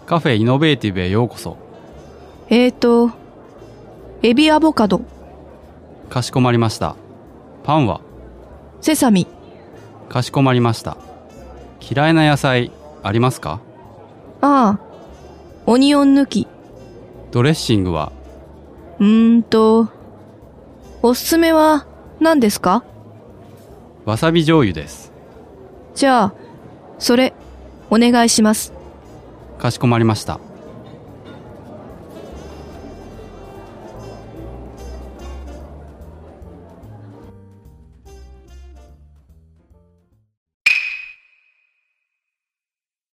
カフェイノベーティブへようこそ。 エビアボカド。 かしこまりました。パンは？ セサミ。 かしこまりました。嫌いな野菜ありますか？ ああ、オニオン抜き。 ドレッシングは？ おすすめは何ですか？ わさび醤油です。 じゃあ、それ、お願いします。 かしこまりました。